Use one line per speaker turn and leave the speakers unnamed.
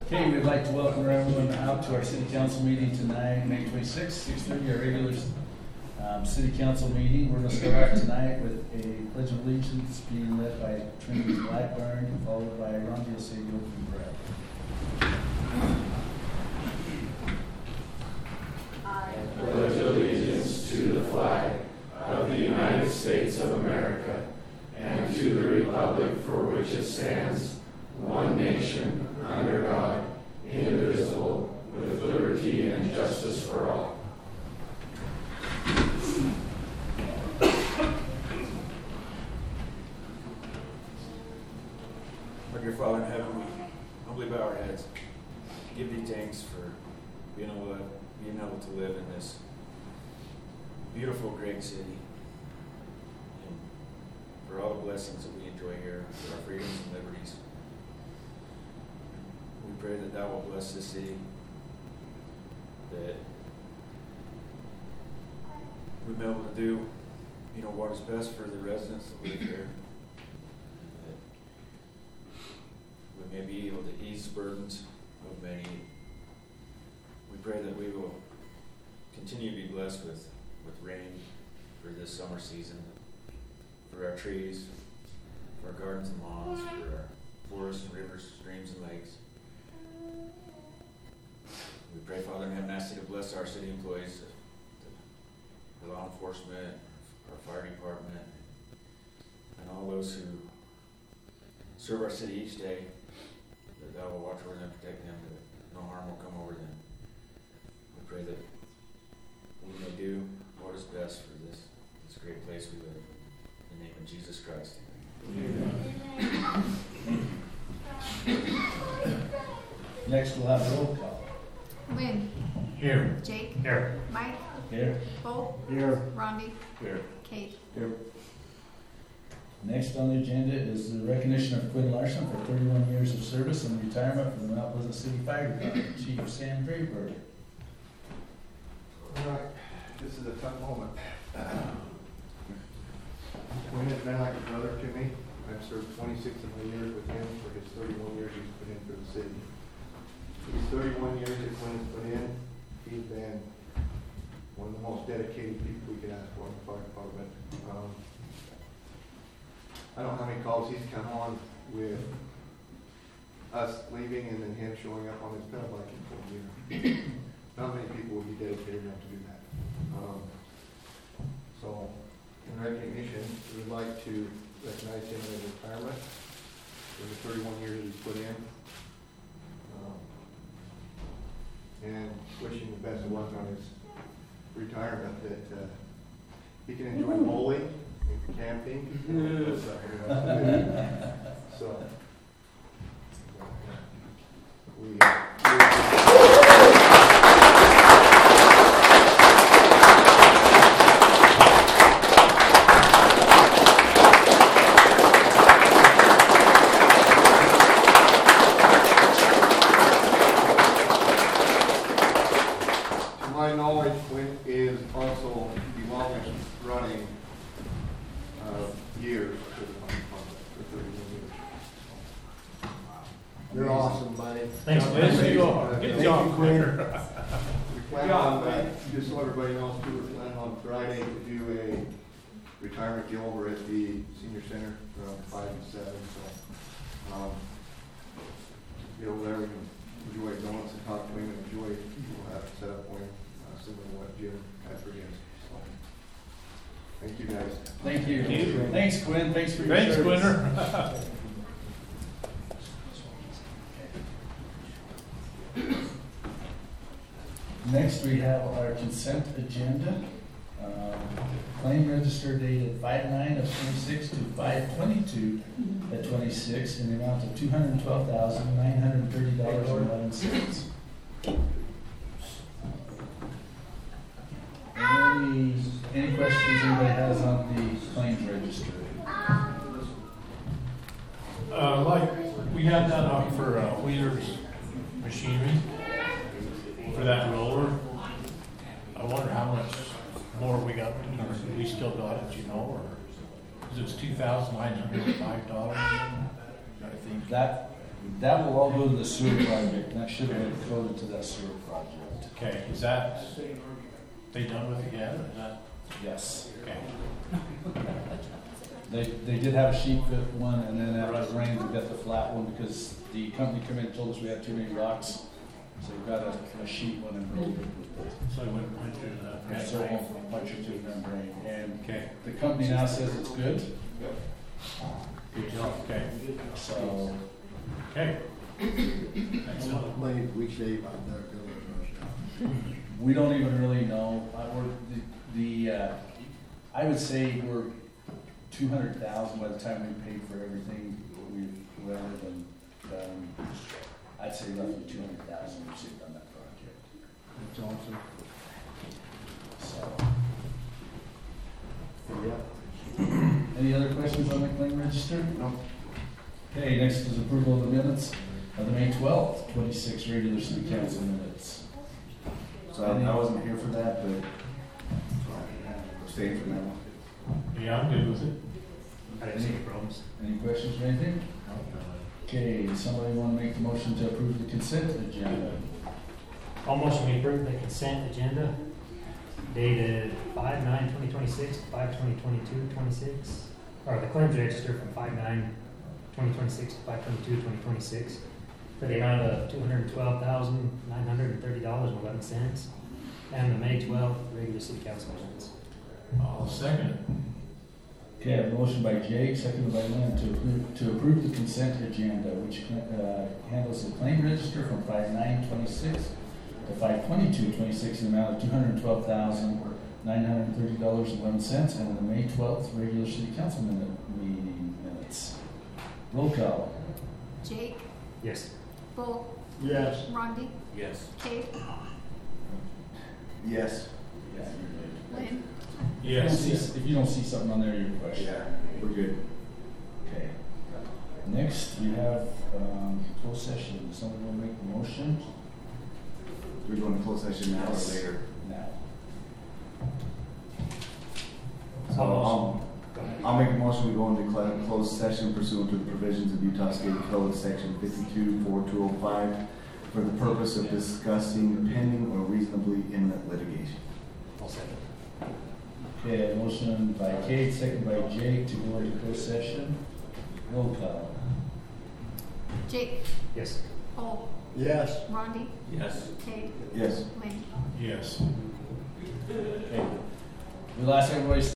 Okay, we'd like to welcome everyone out to our city council meeting tonight, May 26th, 6:30, our regular city council meeting. We're going to start out tonight with a pledge of allegiance being led by Trinity Blackburn, followed by Ron Diosego opening prayer.
I pledge allegiance to the flag of the United States of America and to the republic for which it stands, one nation, under God, indivisible, with liberty and justice for all.
Our dear Father in heaven, we humbly bow our heads. Give thee thanks for being able to live in this beautiful, great city. And for all the blessings that we enjoy here, for our freedoms and liberties. We pray that thou will bless this city, that we'll be able to do, what is best for the residents that live here. We may be able to ease burdens of many. We pray that we will continue to be blessed with rain for this summer season, for our trees, for our gardens and lawns, for our forests and rivers, streams and lakes. We pray, Father in heaven, ask you to bless our city employees, the law enforcement, our fire department, and all those who serve our city each day, that thou will watch over them, protect them, that no harm will come over them. We pray that we may do what is best for this great place we live. In the name of Jesus Christ.
Amen. Next we'll have roll call.
Wynn.
Here.
Jake.
Here.
Mike.
Here.
Bo.
Here.
Rondi.
Here.
Kate.
Here. Next on the agenda is the recognition of Quinn Larson for 31 years of service and retirement from the Mount Pleasant City Fire Department. Chief Sam Grayberg.
All right, this is a tough moment. Quinn has been like a brother to me. I've served 26 of my years with him for his 31 years he's put in for the city. These 31 years that Quinn has put in, he's been one of the most dedicated people we could ask for in the fire department. I don't know how many calls he's come on with us leaving and then him showing up on his pedal biking for a year. Not many people would be dedicated enough to do that. So, in recognition, we would like to recognize him in his retirement for the 31 years that he's put in. And wish him the best of luck on his retirement, that he can enjoy bowling and camping. So, we
Thanks, Liz. Good job, Quinn.
We plan on, just so everybody knows too, we're planning on Friday to do a retirement deal over at the senior center from 5 to 7. So, get over there, we can enjoy donuts and talk to him and enjoy, we'll have to set up one similar to what Jim had for him. So, thank you guys.
Thank you. Thanks, Quinn. Thanks for your service.
Thanks, Quinner.
Next, we have our consent agenda. Claim register dated 5/9 of 26 to 5/22 at 26 in the amount of $212,930.11. Any questions anybody has on the claims register?
Like we had that up for Wheeler's machinery for that roller. I wonder how much more we got. We still got it, or it was $2,905. I think
That That will all go to the sewer project, and that should have been coded to that sewer project.
Okay, is that, they done with it yet, or is that,
Yes.
okay?
They did have a sheet fit one, and then after it rained, we got the flat one because the company came in and told us we had too many rocks. So we got a sheet one and rolled it with it.
So it went through the.
And so it won't punch it to the membrane. And
Okay,
the company now says it's good,
good job, okay,
so
okay. Thanks, Phil.
We shave on their village.
we don't even really know. I would say we're 200,000 by the time we paid for everything we've rented and I'd say roughly 200,000 we've saved on that project.
That's awesome.
So, any other questions on the claim register?
No.
Okay, next is approval of the minutes of the May 12th, 26 regular city council minutes.
So I wasn't here for that, but abstained from that one.
Yeah, I'm good with it.
I didn't see any problems.
Any questions or anything? Okay, somebody want to make the motion to approve the consent agenda?
All motion we approve the consent agenda dated 5/9/2026 to 5/2022/26, or the claims register from 5/9/2026 to 5/22/2026 for the amount of $212,930.11, and the May 12th regular city council minutes.
I'll second it.
Okay, I have a motion by Jake, seconded by Lynn to approve the consent agenda, which handles the claim register from 5/9/26 to 5/22/26 in the amount of $212,930.11, and the May 12th regular city council meeting minutes. Roll call.
Jake,
Yes.
Bull,
Yes.
Rondi,
Yes.
Kate,
Yes.
Yeah, you're good.
Lynn.
Yes.
If you don't see something on there, you're questioning.
Yeah, we're good.
Okay. Next, we have closed session. Does somebody want to make the motion?
We're going to close session now or later?
Now.
So I'll make a motion, we go into closed session pursuant to the provisions of Utah State Code Section 52-4205 for the purpose of discussing pending or reasonably imminent litigation.
I'll second.
Okay, a motion by Kate, second by Jake to go into closed session. Roll call.
Jake,
Yes.
Bull,
Yes.
Rondi,
Yes.
Kate,
Yes.
Lynn.
Yes.
Okay. We'll ask everybody